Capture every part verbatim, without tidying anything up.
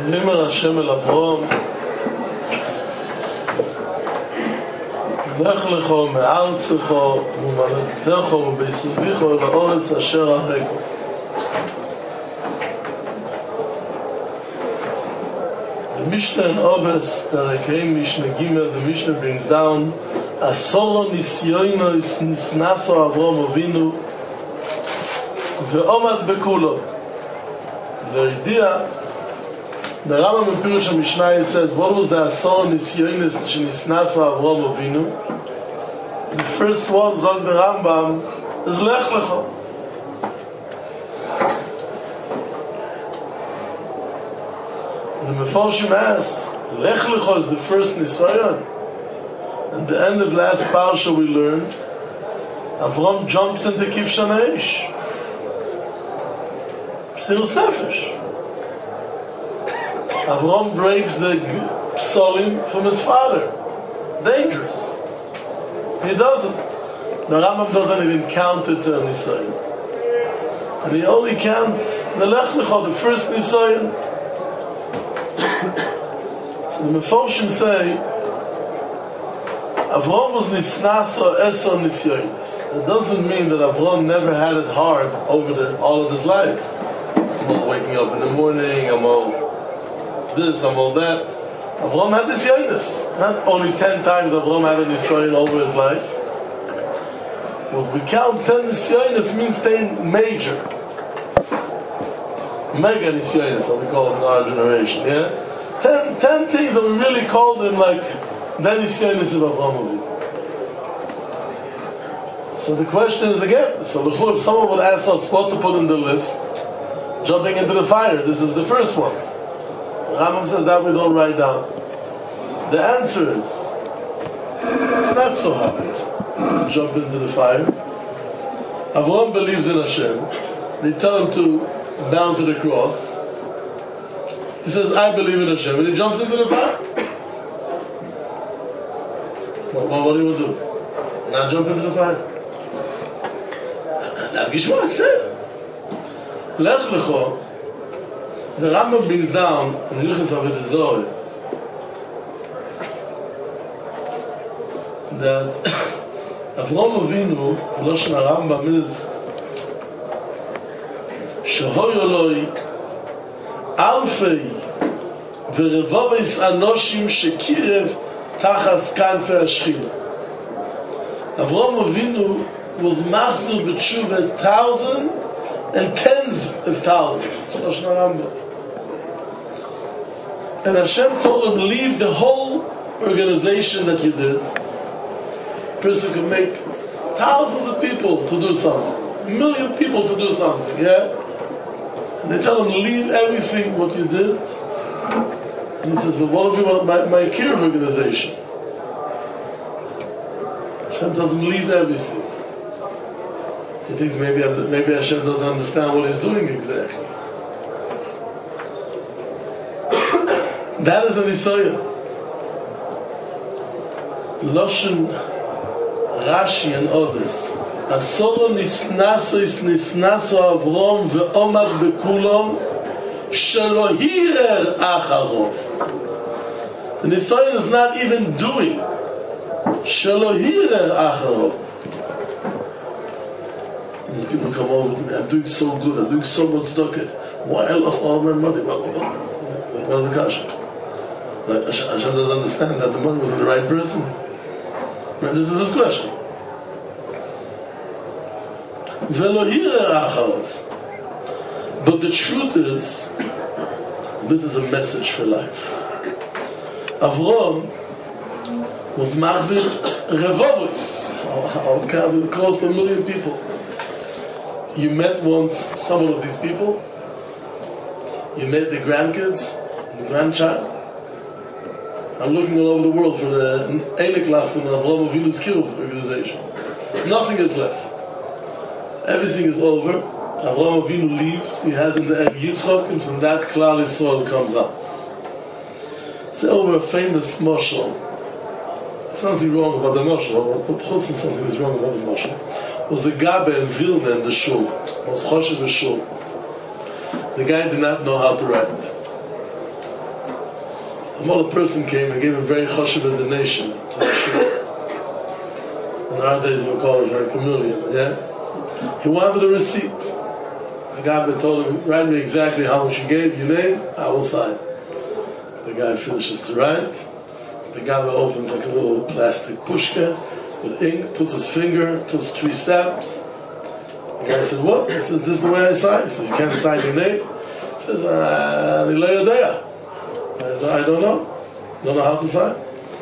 ויאמר השם אל אברהם, לך לך מארצך וממולדתך מבית אביך אל הארץ אשר אראך. The Mishnah in Oves, Perek Mishnah Gimel, the Mishnah brings down Asoro nisyonos nisnaso Avram Avinu ve'omad bekulo. The idea, the Rambam in Pirush HaMishnah says, what was the Asoro nisyonos nisnaso Avram Avinu? The first one, zog the Rambam, is Lech Lecha. The Mefarshim asks, Lech Lecha is the first Nisayon. At the end of last parsha we learned, Avram jumps into Kivshan Eish. Psirus Nefesh. Avram breaks the psolim from his father. Dangerous. He doesn't. The Rambam doesn't even count it to a Nisayon. And he only counts the Lech Lecha, the first Nisayon. So the Mefarshim say Avram was nisnas or esor nisyonis. It doesn't mean that Avram never had it hard over the, all of his life. I'm all waking up in the morning, I'm all this, I'm all that. Avram had nisyonis. Not only ten times Avram had a nisyonis over his life. Well, if we count ten nisyonis, means ten major. Mega nisyonis, what we call it in our generation, yeah? Ten, ten things that we really called them like the nisyonis of Avram Avinu. So the question is again, so if someone would ask us what to put in the list, jumping into the fire, this is the first one. Rambam says that we don't write down. The answer is, it's not so hard to jump into the fire. Avram believes in Hashem. They tell him to bow to the cross. He says, I believe in Hashem, and he jumps into the fire. Well, well, what do you do? Not jump into the fire. Not Gishma, he said. Lech Lecha, the Rambam brings down in Hilchos Avodah Zarah that Avram Avinu, Lashon HaRambam is Shehoyoloi Alfei Verevovis Anoshim Shekirev Tachas Kanfei Ashchina. Avram Avinu was master b'tshuva thousand and tens of thousands. And Hashem told him, leave the whole organization that you did. A person could make thousands of people to do something, a million people to do something, yeah? And they tell him, leave everything what you did. And he says, but what if you want my, my Kirov organization? Hashem tells him, leave everything. He thinks maybe, maybe Hashem doesn't understand what he's doing exactly. That is an Isaiah. Loshen Rashi and others. Asoro nisnaso is nisnaso Avrom ve'omad bekulom shelo hirer acharov. The Nisayon is not even doing shelo hirer acharov. These people come over to me, I'm doing so good, I'm doing so much tzedakah. Why I lost all my money? Well, what is the kasha? Like, Hashem doesn't understand that the money was in the right person. Right? This is his question. But the truth is, this is a message for life. Avram was Machzir Revovis, close to a million people. You met once some of these people. You met the grandkids, the grandchild. I'm looking all over the world for the Eineklach from the Avram Avinu's Kirov organization. Nothing is left. Everything is over. Avram Avinu leaves. He has in the end Yitzchak, and from that Klal Yisrael comes up. It's over a famous mashal. Something wrong about the mashal, but also something is wrong about the mashal. Was the Gabe in Vilna in the shul. Was Choshev the shul. The guy did not know how to write. A model person came and gave a very choshev donation to the shul. And nowadays we call it like a million, yeah? He wanted a receipt. The guy told him, write me exactly how much you gave, your name, I will sign. The guy finishes to write. The guy opens like a little plastic pushka with ink, puts his finger, puts three stamps. The guy said, what? He says, this is the way I sign. He says, you can't sign your name? He says, uh, I don't know. Don't know how to sign.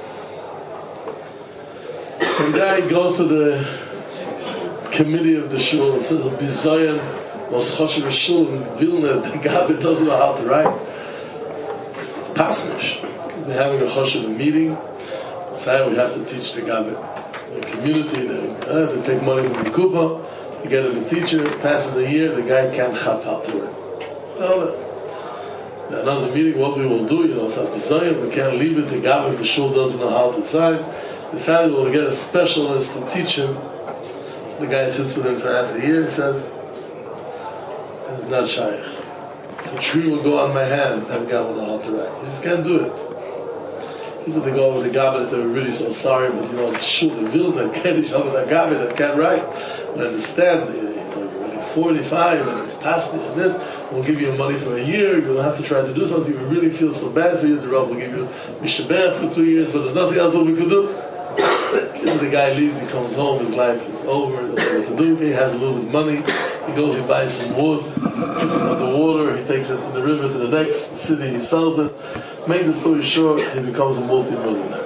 And the guy goes to the committee of the shul and says, a bizayan, most choshev shul in Vilna, the guy doesn't know how to write. It's pasnish. They're having a choshev meeting. Say we have to teach the Gabi. The community, they, uh, they take money from the kupa, they get him a teacher, passes a year, the guy can't chap out the word. No, another meeting, what we will do, you know, it's a bizayan, we can't leave it, the Gabi, the shul doesn't know how to sign. Decided we'll get a specialist to teach him. So the guy sits with him for half a year, he says, it's not shaykh. The tree will go on my hand, that guy will know how to write. He just can't do it. He said, they go over the Gabi and say, we're really so sorry, but you know, the shul, the Vilna, can't each other, that Gabi that can't write. We understand, you know, you're really forty-five and it's past it and this. We'll give you money for a year, you'll have to try to do something. We really feel so bad for you, the Rav will give you Mishabeh for two years, but there's nothing else what we could do. So the guy leaves, he comes home, his life is over, he doesn't know what to do, he has a little bit of money, he goes, he buys some wood, puts it in the water, he takes it in the river to the next city, he sells it. Make the story short, he becomes a multi-millionaire.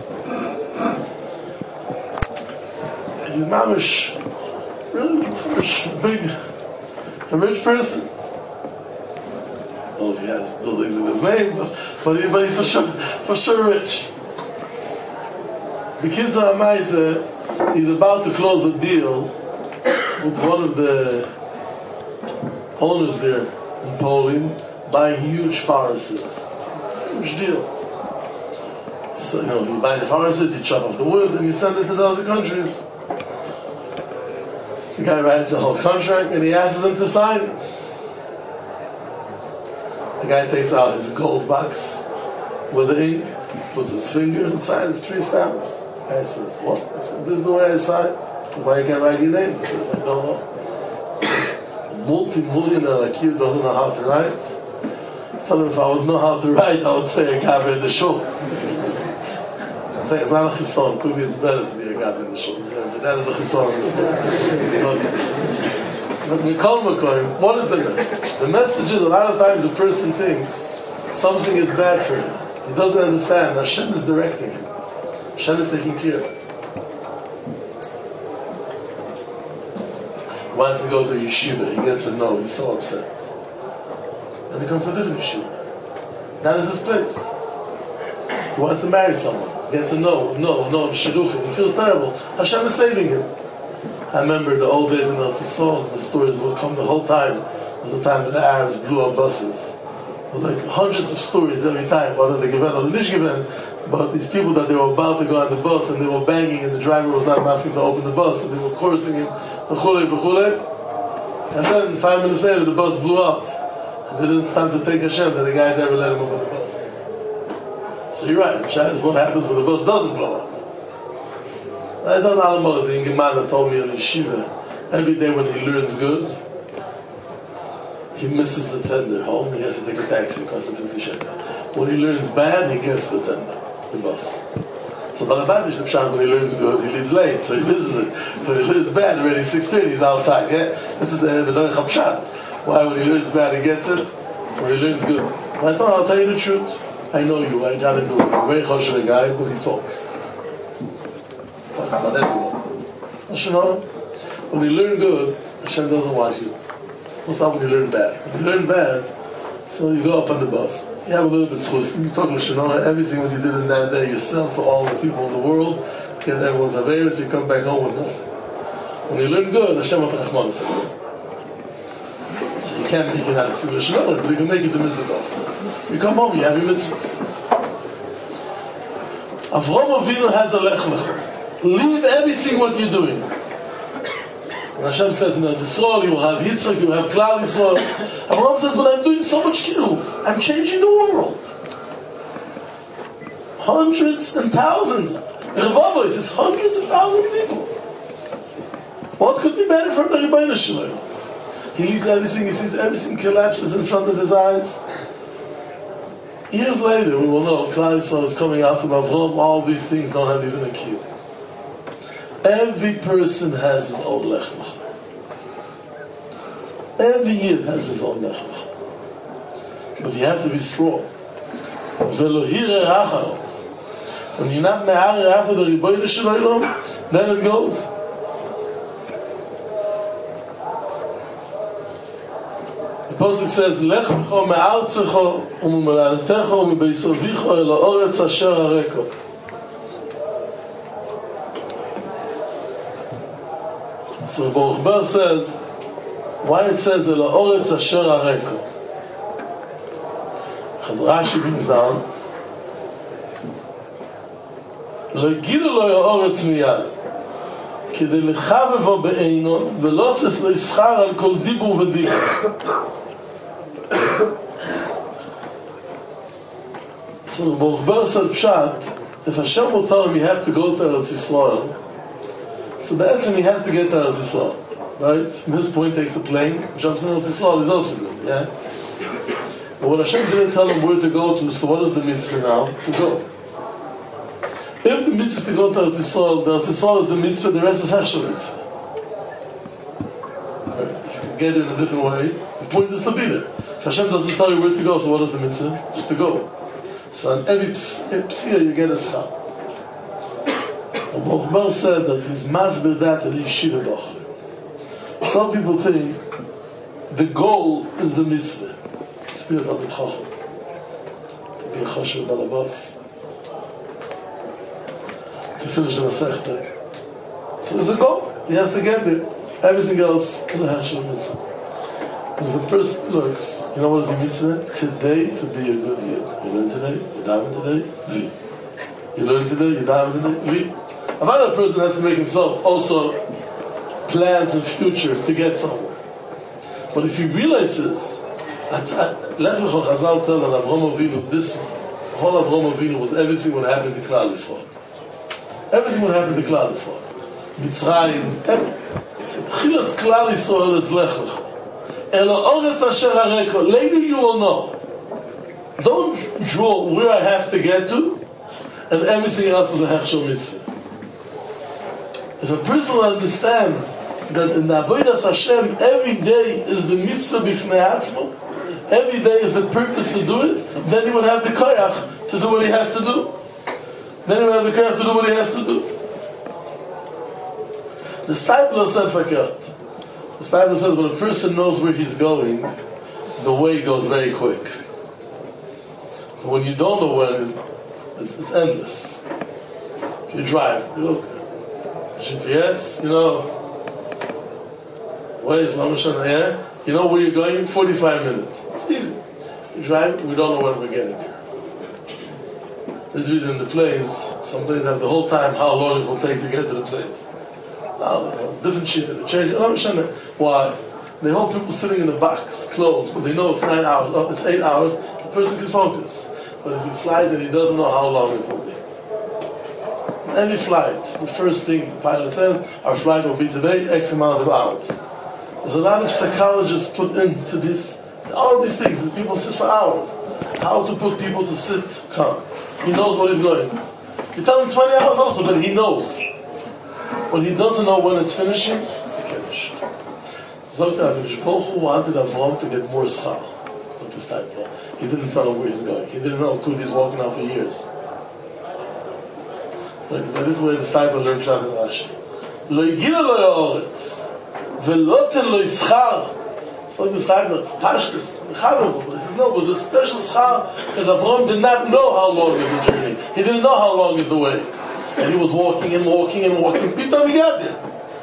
And he's mamish, really mamish, big, a rich person. I don't know if he has buildings in his name, but, but, he, but he's for sure, for sure rich. The kids are amazing. He's about to close a deal with one of the owners there in Poland, buying huge forests. Huge deal. So, you know, you buy the forests, you chop off the wood, and you send it to the other countries. The guy writes the whole contract, and he asks him to sign it. The guy takes out his gold box with the ink, puts his finger and signs three stamps. The guy says, what? He says, this is the way I sign. So why you can't write your name? He says, I don't know. He says, a multi-millionaire like you doesn't know how to write? I told him if I would know how to write, I would say a Gabi in the shul. I'm saying, it's not a chison. Could be it's better to be a Gabi in the shul. That is the chison. But the Kol Makoim, what is the message? The message is a lot of times a person thinks something is bad for him. He doesn't understand. Hashem is directing him. Hashem is taking care of him. He wants to go to a yeshiva. He gets a no. He's so upset. And he comes to a different yeshiva. That is his place. He wants to marry someone. Gets a no, no, no, shidduchim. He feels terrible. Hashem is saving him. I remember the old days in Eretz Yisrael, the stories would come the whole time. It was the time that the Arabs blew up buses. It was like hundreds of stories every time, whether they given or the nicht given, but these people that they were about to go on the bus and they were banging and the driver was not asking to open the bus and they were cursing him, b'chule, b'chule. And then five minutes later the bus blew up. And they didn't stand to thank Hashem that the guy never let him open the bus. So you're right, that's what happens when the bus doesn't blow up. I don't know how in Gemara told me in Yeshiva, every day when he learns good, he misses the tender home, he has to take a taxi across the fifty shekel. When he learns bad, he gets the tender, the bus. So Balabadish Pshat, when he learns good, he leaves late, so he misses it. When he learns bad, already six thirty, he's outside. Yeah? This is the B'derech HaPshat. Why when he learns bad, he gets it? When he learns good. But I thought, I'll tell you the truth. I know you, I got to do it. I'm a very choshev guy, but he talks. About everyone. You know, when you learn good, Hashem doesn't want you. Most often when you learn bad. When you learn bad, so you go up on the bus. You have a little bit schus. You talk to Shana, everything what you did in that day yourself for all the people in the world, get everyone's awareness, you come back home with nothing. When you learn good, Hashem will Rachman. So you can't make it out of Shana, but you can make it to miss the bus. You come home, you have your mitzvahs. Avraham Avinu has a lech lecha. Leave everything what you're doing. When Hashem says in Eretz Yisrael, you will have Yitzchak, you will have Klal Yisrael. Abraham says, but I'm doing so much kiruv. I'm changing the world. Hundreds and thousands. Revovois, it's hundreds of thousands of people. What could be better from the Rebbeinu Shalom? He leaves everything, he sees everything collapses in front of his eyes. Years later, we will know, Klal Yisrael is coming out from Avram, all these things don't have even a key. Every person has his own Lech Lecha. Every Yid has his own Lech Lecha. But you have to be strong. When you're not me'arer after the Rebbeinu Shalom, then it goes. The Pasuk says, Lech lecho me'artzecho u'me'moladatecho u'mebeisovicho el ha'oretz asher hareko. So Baruch Ber says, why it says el ha'oretz asher hareko? Because Rashi brings down, לא יגידו לו האורץ מיד כדי לחבבו בעינו ולא סס לו יסחר על כל דיבור ודיבור. So Baruch Ber said Pshat, if Hashem will tell him he has to go to Eretz Yisrael, so that's him he has to get to Eretz Yisrael, right? From his point takes a plane, jumps in Eretz Yisrael, he's also good, yeah? But when Hashem didn't tell him where to go to, so what is the mitzvah now? To go. If the mitzvah is to go to Eretz Yisrael, the Eretz Yisrael is the mitzvah, the rest is Hechsher mitzvah. Right? If you can get there in a different way, the point is to be there. If Hashem doesn't tell you where to go, so what is the mitzvah? Just to go. So on every psia you get a schar. Baruch Ber said that he's masbir that at the yeshiva bachur. Some people think the goal is the mitzvah. To be a Talmid Chacham. To be a Choshev Balabas. To finish the Masechta. So there's a goal. He has to get there. Everything else is a Hechsher mitzvah. And if a person looks, you know what is the mitzvah? Today to be a good Yid. You learn today, you daven today, V. You learn today, you daven today, V. Another person has to make himself also plans in future to get somewhere. But if he realizes, Lech Lecho Chazal tell that Avraham Avinu, this whole Avraham Avinu was everything what happened to Klal Yisrael. Everything what happened to Klal Yisrael. Mitzrayim, everything. Chilas Klal Yisrael is Lech Lecho. Later you will know. Don't draw where I have to get to, and everything else is a Hechsher mitzvah. If a person will understand that in the Avodas Hashem every day is the mitzvah b'fnei atzmo, every day is the purpose to do it, then he will have the koyach to do what he has to do. Then he will have the koyach to do what he has to do. The Stipler said fakert. The Stipler says when a person knows where he's going, the way goes very quick. But when you don't know where, it's, it's endless. If you drive, you look, G P S, you know, where is Mamashana, yeah? You know where you're going? forty-five minutes. It's easy. You drive, we don't know when we're getting here. There's a reason in the planes, some planes have the whole time how long it will take to get to the place. Oh, different shit, they change it. Why? They hold people sitting in the box, closed, but they know it's nine hours, oh, it's eight hours, the person can focus. But if he flies and he doesn't know how long it will be. Any flight, the first thing the pilot says, our flight will be today, X amount of hours. There's a lot of psychologists put into this, all these things, people sit for hours. How to put people to sit calm. He knows what he's going. You tell him twenty hours also, but he knows. When he doesn't know when it's finishing, it's a kiddush. Zokta HaKadosh Baruch Hu wanted Avraham to get more schar. Zokta type. He didn't tell him where he's going. He didn't know Kud he's walking out for years. Like, this is where the Stipler learned Pshat and Rashi. Lo yigila lo ya'oretz velo ten lo yischar. So the Stipler, it's pashtus. He says no, it was a special schar because Avraham did not know how long is the journey. He didn't know how long is the way. And he was walking and walking and walking. Pitam he got there.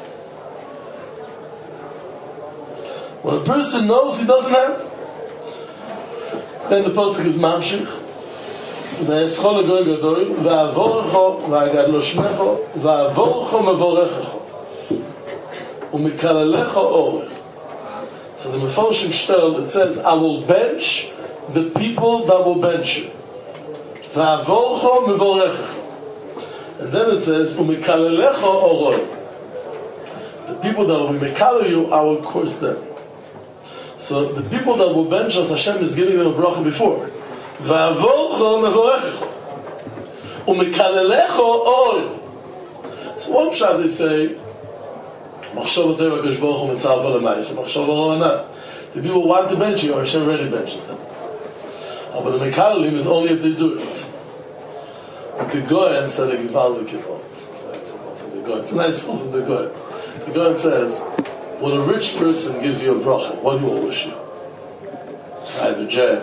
When a person knows he doesn't have, then the pasuk is mamshich. Ve'eschol goy gadol ve'avorecho ve'agadlo shmecho ve'avorecho mevorechecho u'mikalalecho orech. So the Mefarshim shtel, it says, I will bench the people that will bench you. Va'avorcho mevorechecho. And then it says, Umekalelecho oroi. The people that will mekale you, I will curse them. So the people that will bench us, Hashem is giving them a bracha before. Va'avorcho mevorechecho. Umekalelecho oroi. So one shot they say, Machshava Teva Kosh Baruch Hu Mitzal V'Lemaisa, Machshava Ro'ana. The people want to bench you, or Hashem already benches them. But the Mekalelim is only if they do it. The Goyen said a Givaldi Kivon. It's a nice quote of the Goyen. The Goyen says, when a rich person gives you a bracha, what do you all wish you? I have a jet,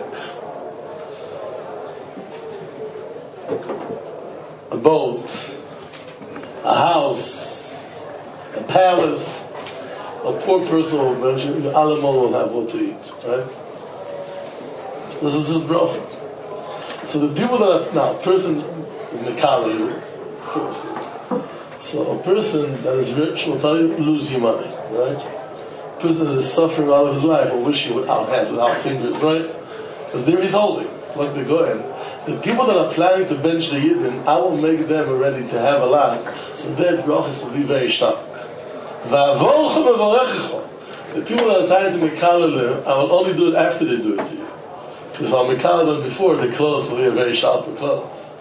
a boat, a house, a palace. A poor person will mention, the animal will have what to eat, right? This is his bracha. So the people that are, now, a person in Mekali, person. So a person that is rich will tell you, lose your money, right? A person that is suffering all of his life will wish you without hands, without fingers, right? Because there he's holding. It's like the Goyen. The people that are planning to bench the Yidden, I will make them ready to have a lot, so their brachas will be very stark. The people that are trying to Mekali, I will only do it after they do it to you. Because if I Mekali them before, the clothes will be a very sharp for clothes.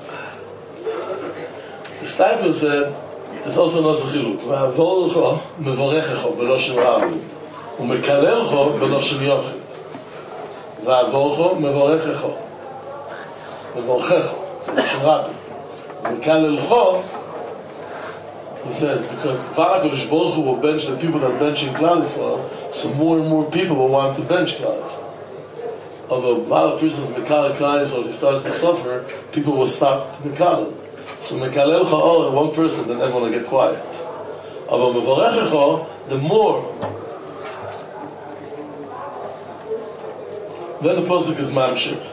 The Stipler said, it's also not a chiluk. Va'avorcho mevorechecho b'loshen rabbi, u'mekalelcho b'loshen yochid. Va'avorcho mevorechecho, mevorechecho b'loshen rabbi, u'mekalelcho. He says because Va'akodesh Baruch Hu will bench the people that bench in Klal Yisrael, so more and more people will want to bench Klal Yisrael. Although while a person is Mekal Klal Yisrael, he starts to suffer, people will stop to Mekal. So Mekalel Cha'or, one person, then everyone will get quiet. Although Mevorechecho, the more. Then the pasuk is Mamshich.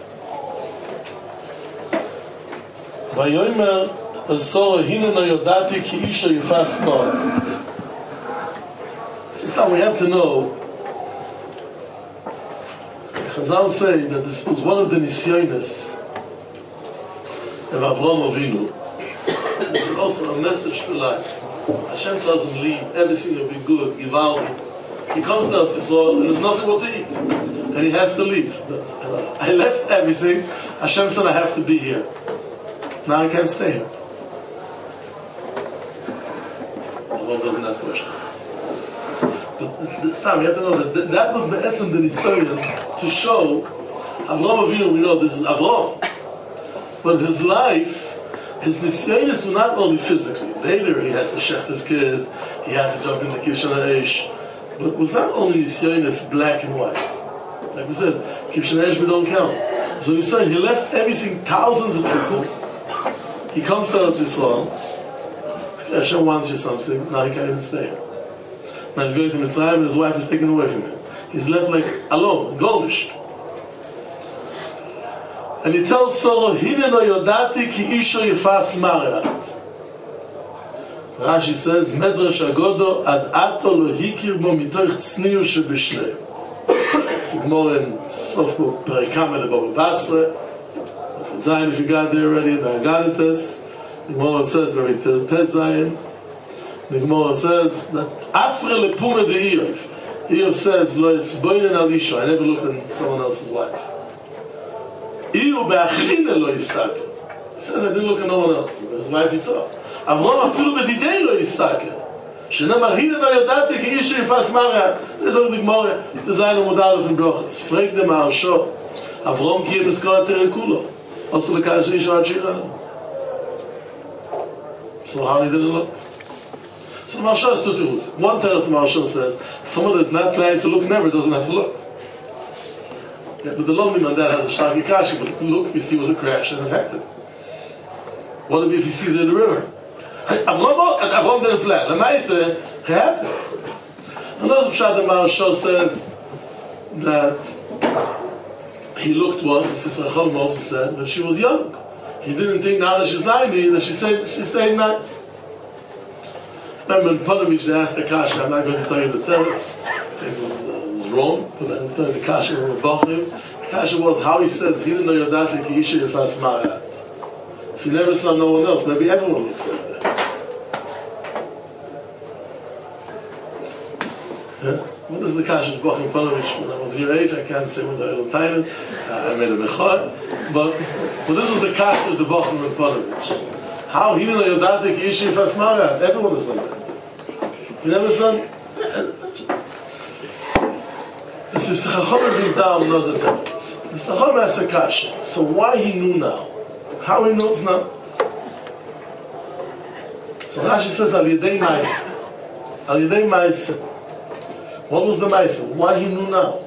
Vayomer el Sora hinu no yodati ki isha yifas morat. So now we have to know. Chazal say that this was one of the nisyonis of Avraham Avinu. This is also a message for life. Hashem tells him, leave, everything will be good, Givaldi. He comes down to Yisrael, and there's nothing more to eat. And he has to leave. I left everything. Hashem said, I have to be here. Now I can't stay here. Avraham doesn't ask questions. But this time, we have to know that that was the Etzem the Nisayon to show Avraham Avinu, we know this is Avraham. But his life, his nisyonis were not only physically. Later he has to shech his kid, he had to jump into Kivshan Ha'esh. But it was not only nisyonis black and white. Like we said, Kivshan Ha'esh we don't count. So he's saying he left everything, thousands of people. He comes to Eretz Yisrael. Hashem wants you something, now he can't even stay here. Now he's going to Mitzrayim and his wife is taken away from him. He's left like alone, golnish. And he tells Soro, Hine no yodati ki isho yifas marat. Rashi says, Medrash Agodo ad ato lo hikir bo mitoich tzniu shebishnei. It's a Gemara in Sofbo Perikama de Baba Basra. Zion, if you got there already, the Agaditas. The Gemara says, Beritez Zion. The Gemara says that Afre lepume de Iyov. Iyov says, Lo esboinen al isho. I never looked at someone else's wife. Iyu be'achrine lo yistakel. He says, I didn't look at no one else. His wife he saw. Avraham afilu bedidei lo yistakel. Shenamar hine no yodati ki isha yifas marat. Says on the Gemara, the Zayin Amud Aleph in Brochus. Frag them Arsho. Avraham ki yebeskara terekulo. Also the Kash Isha Achirana. So how he didn't look? So Marsha is two things. One Teretz Marsha says, someone that's not planning to look never doesn't have to look. Yeah, but the lonely man that has a Shtaki Kashi, but look, we see it was a crash and it happened. What if he sees it in the river? Avram didn't plan. The Maisa, it happened. Another Pshat the Maharshal says that he looked once, as Sister Chol also said, that she was young. He didn't think now that she's ninety that she stayed, she stayed nice. Remember in Ponevezh they asked the Kasha, I'm not going to tell you the teretz. It was, uh, it was wrong, but I'm telling you the Kasha was Bachim. The Kasha was how he says, he didn't know Yodat ki isha yifas marat. If you never saw no one else, maybe everyone looks like that. Yeah? What is the kasha of Bochum Ponovich? When I was your age, I can't say whether I was Thailand, uh, I made a mechor, but, but this was the kasha of the Bochum Ponovich. How he didn't know Yodatik Yishi Fasmara? Everyone is like that. You never saw? This is Chacham brings down another evidence. The Chacham asks a kasha. So why he knew now? How he knows now? So Rashi says Al Yedei Ma'aseh. Al Yedei Ma'aseh. What was the Ma'aseh? Why he knew now?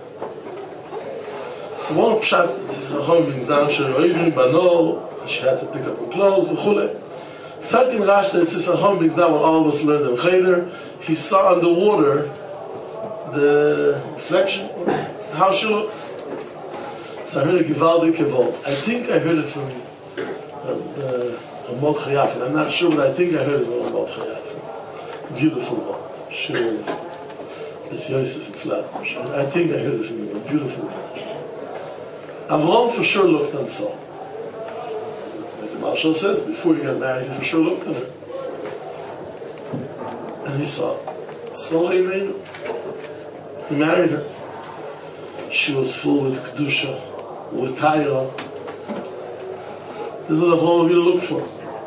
So one pshat, this Chacham brings down She'oivrim Bano, she had to pick up her clothes, v'chule. Second Rashi, this is Chacham brings down what all of us learned in Cheder. He saw underwater the reflection, how she looks. So I heard a Givaldi Kevol. I think I heard it from Ramot Chayafin. I'm not sure, but I think I heard it from Ramot Chayafin. Beautiful one. Sure. It's Yosef in Flatbush. I think I heard it from him. Beautiful one. Avram for sure looked and saw. Like the Marshal says, before he got married, he for sure looked at her. And he saw. Saw Eileinu. He married her. She was full with Kedusha, with Taira. This is what Avraham Avinu looked for.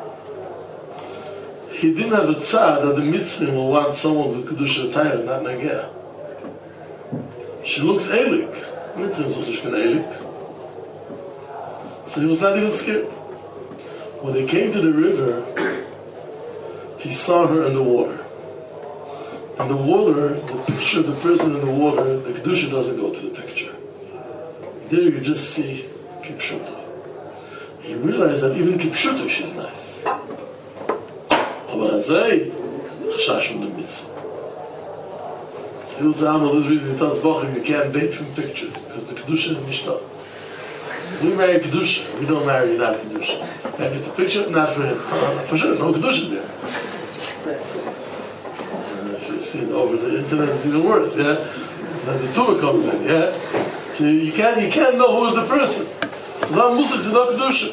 He didn't have a tzad that the Mitzvim will want someone with Kedusha and Taira, not Nagea. She looks Eilik. Mitzvim is also Eilik. So he was not even scared. When they came to the river, he saw her in the water. And the water, the picture of the person in the water, the Kedusha doesn't go to the picture. There you just see Kipshuto. He realized that even Kipshuto, she's nice. Aber Azay, Chashash from the mitzvah. So he'll say, for this reason, he tells Bochum, you can't date from pictures, because the Kedusha is Mishnah. We marry Kedusha, we don't marry not Kedusha. And it's a picture, not for him. For sure, no Kedusha there. See it over the internet, it's even worse, yeah? So then the tumor comes in, yeah? So you can't, you can't know who is the person. So now Musik is not Kedusha.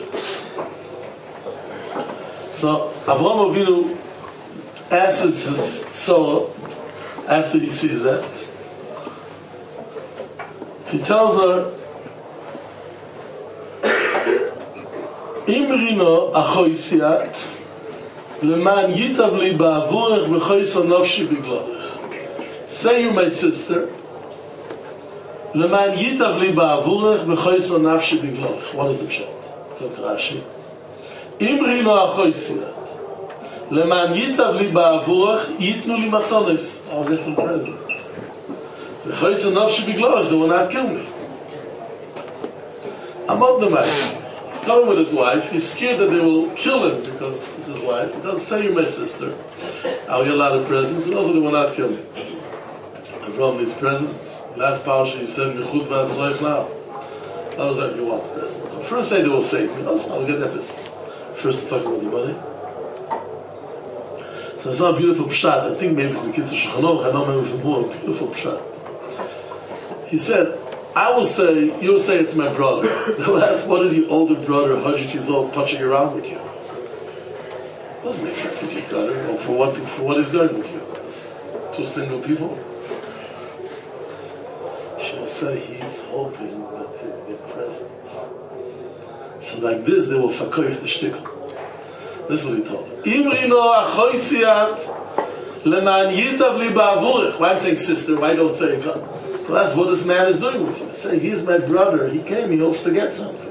So Avraham Avinu asks his soul after he sees that. He tells her, Imrino achoisiat Leman yitav li ba'avurech v'choyso nafshi b'glorech. Say you, my sister, Leman yitav li ba'avurech v'choyso nafshi b'glorech. What is the pshat? So Rashi. Imri no achoysiat. Leman yitav li ba'avurech yitnu li matonis. I'll get some presents. V'choyso nafshi b'glorech, they will not kill me. I'm up the man. He's coming with his wife. He's scared that they will kill him because it's his wife. He doesn't say, you're my sister. I'll get a lot of presents, and also they will not kill me. Avraham needs presents. Last parasha he said, Mechut v'atzroich now. That was like, he wants presents. First say they will save me. Also, I'll get epis. First to talk about the money. So I saw a beautiful pshat. I think maybe from the kids of Shulchan Aruch, I know maybe from more. Beautiful pshat. He said, I will say, you'll say it's my brother. They'll ask, what is your older brother, one hundred years old, punching around with you? Doesn't make sense, he's your brother. Or for what, for what is going with you? Two single people? She'll say he's hoping that they will get presents. So like this, they will fakoif the shtickle. This is what he told her. Imrino achoisiat leman yitav li ba'avurech. Why I'm saying sister, why don't say God? So that's what this man is doing with you. Say, he's my brother. He came, he hopes to get something.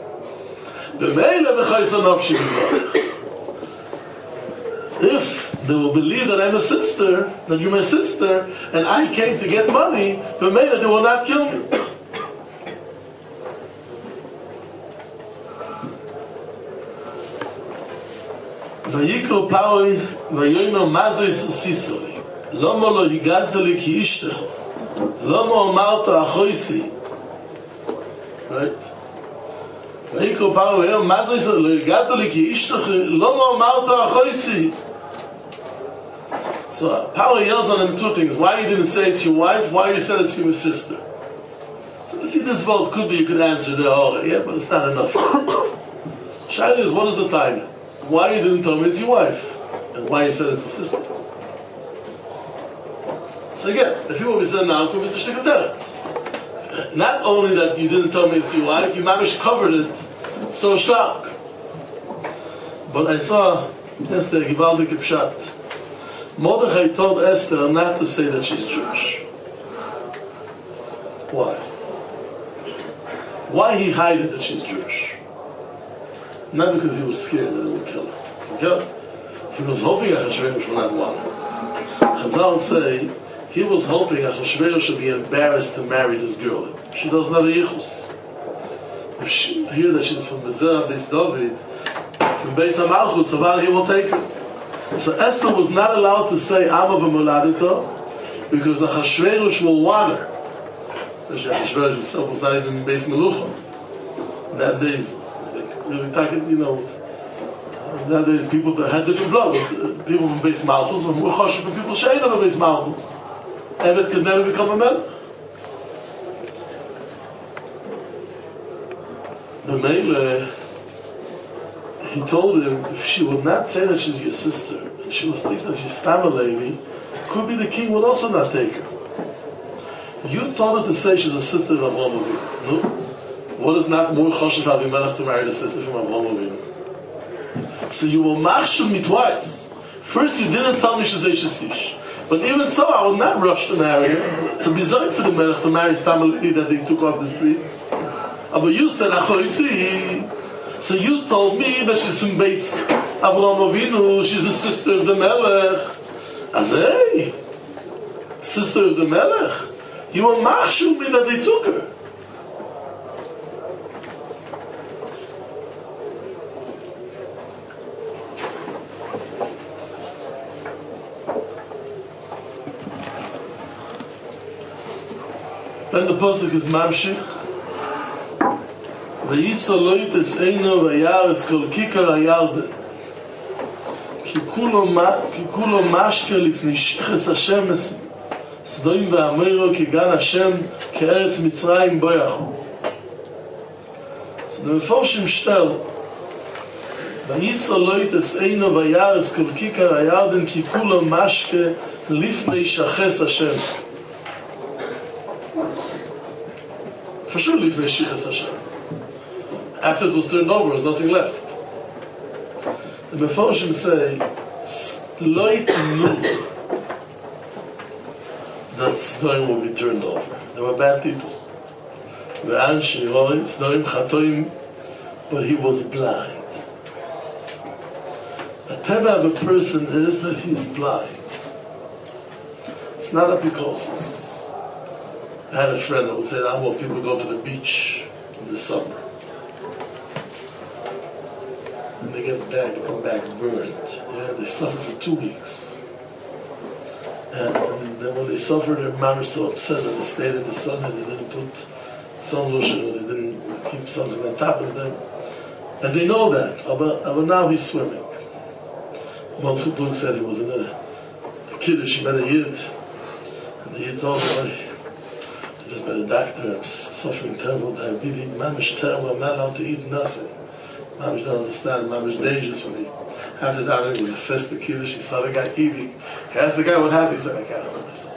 If they will believe that I'm a sister, that you're my sister, and I came to get money, they will not kill me. Vayikro Paoi, Vayoino Mazois Sisoli, Lomo lo Yigantoli ki ishtecho. Lomo Malta Achoisi. Right? Vayikro Paro Vayono Mazois lo Yigadoli ki Ishtach Lomo Malta Achoisi. So Paro yells on him two things. Why you didn't say it's your wife? Why you said it's your sister? So if you this vote could be, you could answer the oh yeah, but it's not enough. Shaila is, what is the time? why you didn't tell me it's your wife? And why you said it's a sister? So again, if you will be said now, could be the teretz. Not only that you didn't tell me it's your wife, you mamish covered it so stark. But I saw Esther Givaldik Pshat. Mordechai told Esther not to say that she's Jewish. Why? Why he hid it that she's Jewish? Not because he was scared that it would kill her. Okay? He was hoping Achashverosh would not want her. Chazal say he was hoping Achashverosh should be embarrassed to marry this girl. She doesn't have a yichus. If she hear that she's from Bezerah, Beis David, from Beis HaMalchus, so he will take her. So Esther was not allowed to say Am of a Moladito because Achashverosh will want her. Especially Achashverosh himself was not even in Beis Melucha. That days, it's like really talking, you know, nowadays people that had different blood. People from Beis Malchus were more chashuv from people she'ein of Beis Malchus. Evet could never become a man. The Mele, he told him if she would not say that she's your sister, and she was thinking that she's Stam a Levi, could be the king would also not take her. You told her to say she's a sister of Avraham Avinu. No? What is not more chashuv Avimelech to marry the sister from Avraham Avinu? So you will machshel me twice. First, you didn't tell me she's Eishes Ish. But even so, I will not rush to marry her. It's a bizarre for the Melech to marry Stam a Levi that they took off the street. But you said, Achoisi. So you told me that she's from Beis Avraham Avinu, she's the sister of the Melech. Azay, sister of the Melech. You will machshel me that they took her. Then the pasuk is Mamshich. V'yisaloit es eino v'yar es kol kikar hayarden. Ki kulo mashke lifnei shiches Hashem es Sdoim v'amero ki gan Hashem ke'eretz Mitzrayim bo yachu. So the Meforshim shtel V'yisaloit es eino v'yar es kol kikar hayarden ki kulo mashke lifnei shiches Hashem. For sure, lifnei shiches Hashem. After it was turned over, there was nothing left. The Meforshim say, Loit knew that Sdoim will be turned over. They were bad people. But he was blind. The teva of a person is that he's blind. It's not apikosis. I had a friend that would say, I want people to go to the beach in the summer. And they get back, they come back burned. Yeah, they suffer for two weeks. And, and then when they suffered, their mom was so upset that they stayed in the sun and they didn't put sun lotion or they didn't keep something on top of them. And they know that. But, but now he's swimming. One Futlung said he was in a, a kiddush, he met a yid. And the yid told him, this is by the doctor, I'm suffering terrible diabetes. Mom is terrible, I'm not allowed to eat nothing. Mom don't understand, Mom is dangerous for me. After that, it was a festive kiddush, he saw the guy eating. He asked the guy what happened, he said, I can't help myself.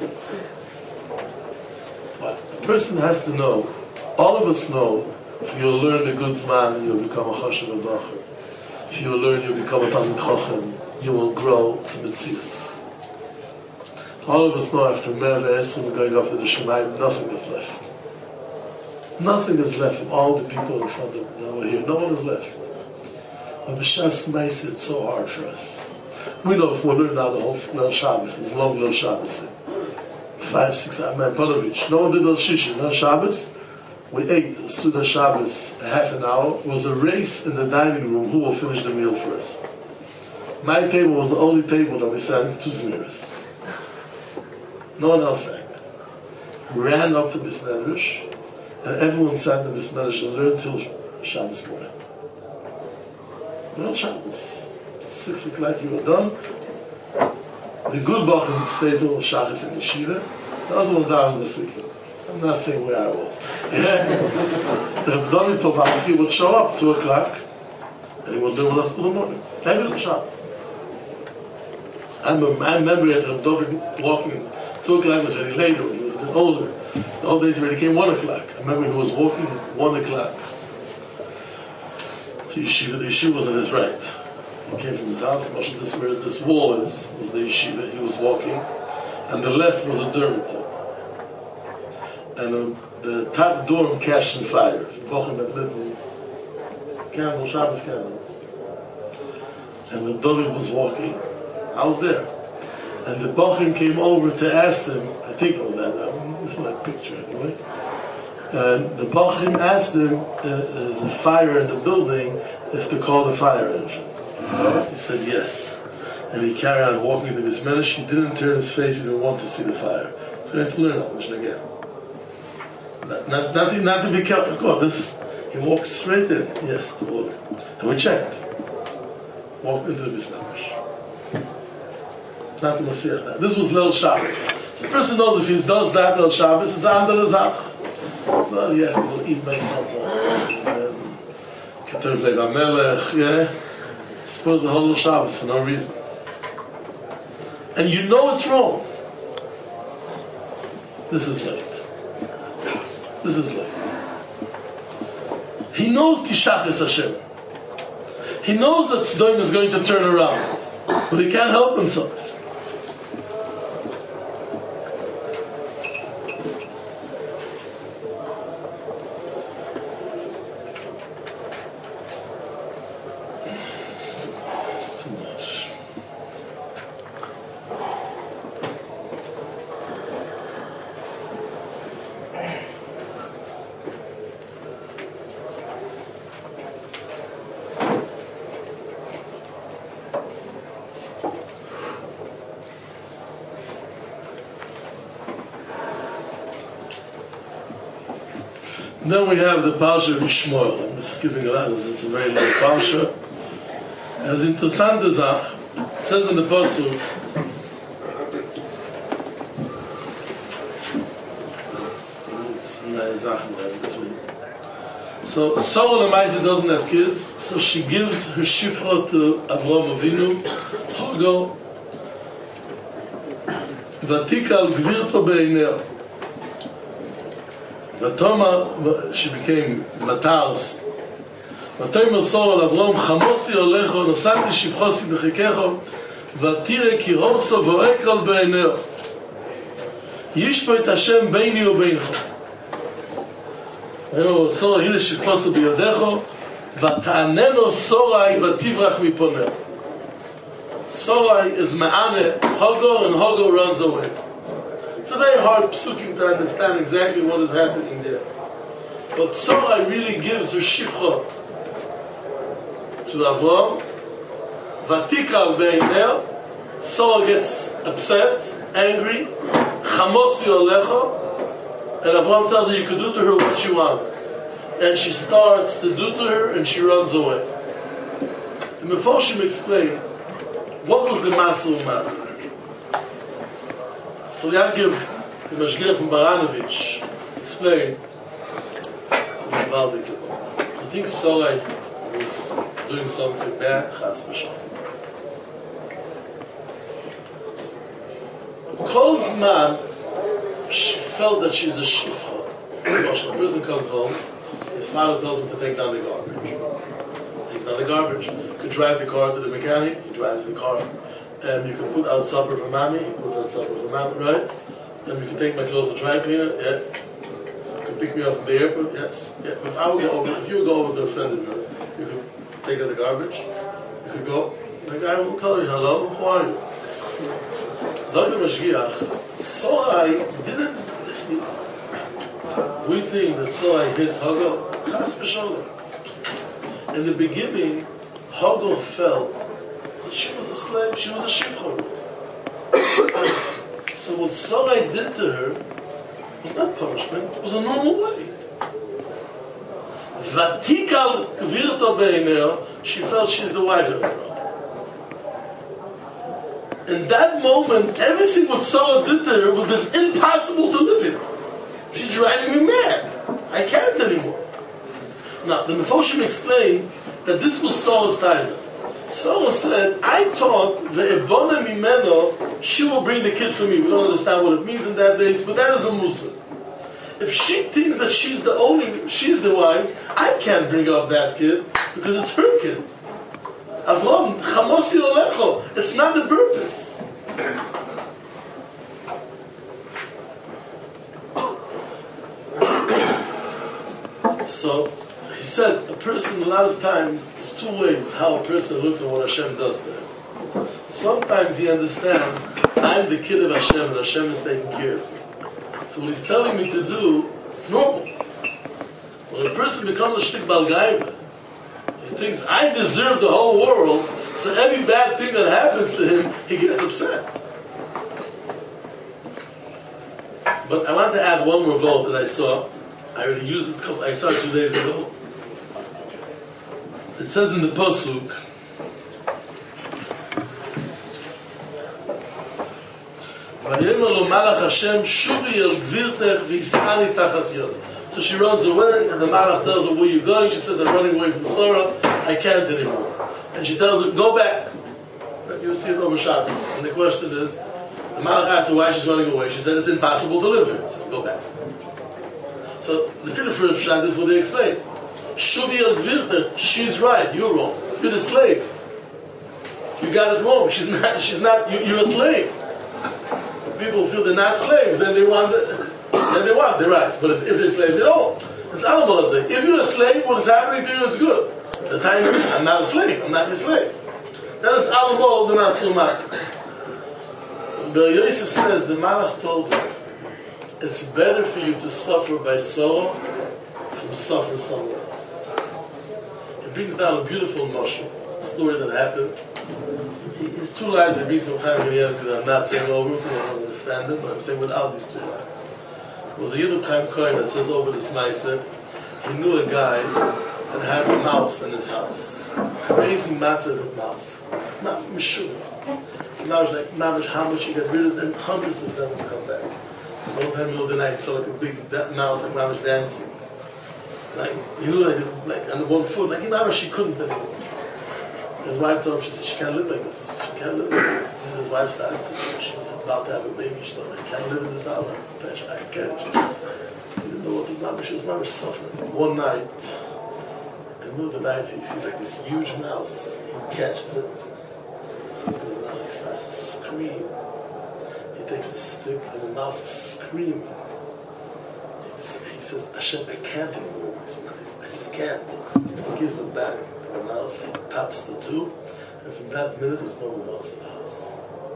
But a person has to know, all of us know, if you'll learn the good man, you'll become a chashav al-bacher. If you'll learn, you'll become a talmid chacham, you will grow to Metzias. All of us know after Merv Esrim going up to the Shemayim, nothing is left. Nothing is left from all the people in front of that were here. No one is left. But B'Shas Ma'aseh, it's so hard for us. We know if we learn now the whole Leil Shabbos, it's long Leil Shabbos. Five, six, I mean, Ponovich. No one did Leil Shishi. Leil Shabbos, we ate Suda Shabbos a half an hour. It was a race in the dining room who will finish the meal first. My table was the only table that we sang two Zmiris. No one else sang. We ran up to Bismedrish, and everyone sang the Bismedrish and learned till Shabbos morning. Well, Shabbos. Six o'clock you were done. The good Bachim stayed till Shachis in Yeshiva. The other one down in the Sikha. I'm not saying where I was. Yeah. The Rabdoni Povalsky would show up two o'clock, And he would learn with us till the morning. Every little Shabbos. I remember, I remember at Rav Dovin walking, two o'clock was very later, when he was a bit older. The old days already came one o'clock. I remember he was walking one o'clock to yeshiva. The yeshiva was on his right. He came from his house, this where this wall is, was the yeshiva. He was walking, and the left was a dormitory. And um, the top dorm catched on fire. Bochum that lived in candle, Shabbos candles. And when David was walking, I was there. And the Bochum came over to ask him, I think it was that, this is my picture anyways. And the Bochum asked him, uh, there's a fire in the building, if to call the fire engine. He said yes. And he carried on walking to his Medrash. He didn't turn his face, he didn't want to see the fire. So he had to learn that Mishnah again. Not, not, not, not to be careful. Of course, this, he walked straight in. Yes, the order. And we checked. Walked into the Medrash. Not to Masiach that. This was Lil Shabbos. So the person knows if he does that Lil Shabbos, it's under the Zach. Well, he has to go eat myself. Ketev Leiva Melech, yeah. Suppose the whole Lil Shabbos for no reason. And you know it's wrong. This is late. This is late. He knows Kishachis Hashem. He knows that Sdoim is going to turn around. But he can't help himself. Then we have the Parsha of Yishmael. I'm skipping a lot, it's a very long Parsha. And it's interesting, it says in the Pasuk, so Sarah Lamaisa doesn't have kids, so she gives her shifra to Avraham Avinu, Hagar, Vatikal Gvirto Beineh. Vatoma, she became Matals. Vatoma Sarah Avraham, Chamosi Olecho, Nosati Shifchosi Bechikecho, Vatire Kiroso Voekal Beineh. Yishpo et Hashem Beini Ubeincho. Eno Sora hine shifchosu biyodecho, vata'aneno Sorai vativrach miponeh. Sorai is ma'ane Hagar, and Hagar runs away. It's a very hard psukim to understand exactly what is happening there. But Sorai really gives her shifcha to Avraham. Vatikal beineh. Sorai gets upset, angry. Chamosi olecha. And Avraham tells her, you can do to her what she wants. And she starts to do to her, and she runs away. And Meforshim explained, what was the Maaseh U'Mah? So Yaakov, the Mashgiach from Baranovich, explained, I think Sorai was doing something bad, Chas v'Shalom. Kol Zman, she felt that she's a shifcha. A person comes home, his father tells him to take down the garbage. Takes down the garbage. You can drive the car to the mechanic, he drives the car. And you can put out supper for mommy, he puts out supper for mommy, right? And you can take my clothes to dry cleaner, yeah. You can pick me up from the airport, yes. Yeah. If I would go over, if you would go over to a friend of yours, you could take out the garbage, you could go, the guy will tell you, hello, who are you? Zog the Mashgiach, Sorai didn't, we think that Sorai hit Hagar, Chas v'Shalom. In the beginning, Hagar felt that she was a slave, she was a shifcha. So what Sorai did to her was not punishment, it was a normal way. Vatikal Gvirto Beineh, she felt she's the wife of Abraham. In that moment, everything what Sarah did to her was impossible to live in. She's driving me mad. I can't anymore. Now, the Mefoshim explained that this was Saul's time. Saul said, I thought the Ebona Mimeno, she will bring the kid for me. We don't understand what it means in that days, but that is a Musa. If she thinks that she's the only, she's the wife, I can't bring up that kid because it's her kid. Avram, Chamosi Olecho, it's not the purpose. So, he said, a person a lot of times, there's two ways how a person looks at what Hashem does to him. Sometimes he understands, I'm the kid of Hashem and Hashem is taking care of me. So what he's telling me to do, it's normal. When a person becomes a shtik balgaiva, he thinks, I deserve the whole world, so every bad thing that happens to him, he gets upset. But I want to add one more vote that I saw. I already used it, I saw it two days ago. It says in the Pasuk, so she runs away, and the Malach tells her, where are you going? She says, I'm running away from Sarah, I can't anymore. And she tells her, go back. You'll see it over Shabbos. And the question is, the Malach asks her why she's running away. She said, it's impossible to live here. She says, go back. So the first shot is what they explain. Shuvi el Gvirta, she's right, you're wrong. You're the slave. You got it wrong. She's not, she's not, you, you're a slave. If people feel they're not slaves, then they want the, then they want their rights. But if, if they're slaves, they don't. It's animal say. If you're a slave, what is happening to you, it's good. The time is, I'm not a slave, I'm not your slave. That is animal, the Masumat. The Yosef says, the Malach told him, it's better for you to suffer by sorrow from suffer somewhere else. It brings down a beautiful motion, story that happened. His two lines, the reason why I'm not saying over, because I don't understand them, but I'm saying without these two lines. It was a Yidduch Chaim Kohen that says over this Meiser, he knew a guy that had a mouse in his house. Raising matzah with mouse. Not Meshuvah. Now it's like, mamish, how much you get rid of them, hundreds of them will come back. One time in the middle of the night, saw like a big mouse, like mamish dancing. Like, he knew like, like on the one foot, like, mamish, she couldn't anymore. His wife told him, she said, she can't live like this. She can't live like this. And his wife started to, she was about to have a baby. She thought, I can't live in this house. I can't. She didn't know what to do. Mamish, she was mamish suffering. One night, in the middle of the night, he sees like this huge mouse. He catches it. And the mouse starts to scream. He takes the stick, and the mouse is screaming. He says, Hashem, I can't anymore. I just can't. He gives them back. The mouse, he pops the tube, and from that minute, there's no one else in the house.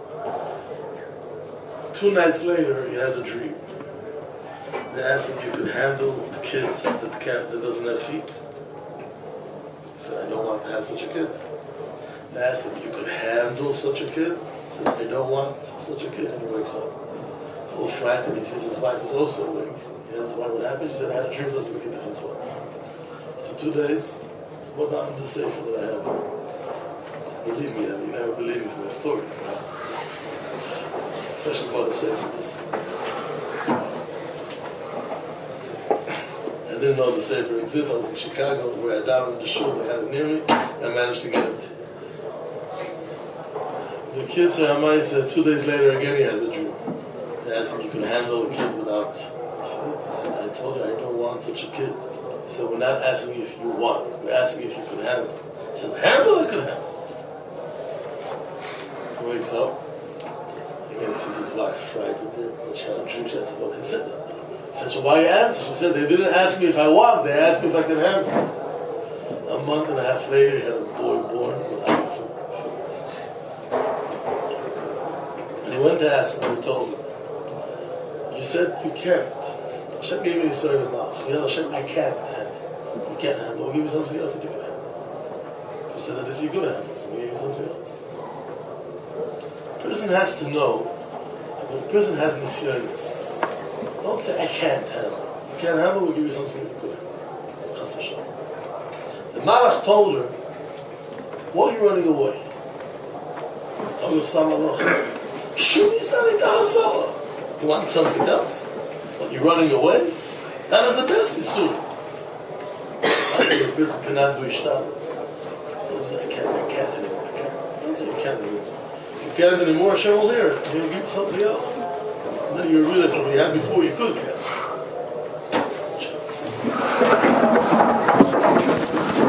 Two nights later, he has a dream. They ask him if he could handle a kid that, can't, that doesn't have feet. He said, I don't want to have such a kid. They asked him if you could handle such a kid. He said, I don't want such a kid. And he wakes up. He's all frightened. He sees his wife is also awake. He asks why, what happened? She said, I had a dream, doesn't make a difference what. For two days, it's what I'm the safer that I have. Believe me, I mean, you never believe me from my stories. Especially about the safeness. I didn't know the safer exists. I was in Chicago, where I down in the shul, they had it near me, and I managed to get it. The kid, Sir Hamai said, two days later again he has a dream. They asked him, you can handle a kid without feet? He said, I told you I don't want such a kid. He said, we're not asking if you want, we're asking if you can handle. He said, handle, I can handle. He wakes up, again he sees his wife, right? She had a dream, she has a book, he said that. He said, so why you answer? She said, they didn't ask me if I want, they asked me if I can handle. A month and a half later, he had a boy born without two feet. And he went to ask him, and he told him, you said you can't. Hashem gave me a certain mouse. You know, Hashem, I can't handle. You can't handle. We'll give you something else that you can handle. You said that this you could handle, so we'll give you something else. A person has to know that when a person has nisyonis, don't say, I can't handle. You can't handle, we'll give you something that you could handle. The Malach told her, what are you running away? Oh, you're Samalach. You want something else? But you're running away? That is the best Yisur. That's the business cannot do ishtalas. So I can't, I can't anymore. I can't. Don't say you can't anymore. If you can't anymore, Hashem will hear it. He'll give you something else. And then you realize that what you had before, you could have.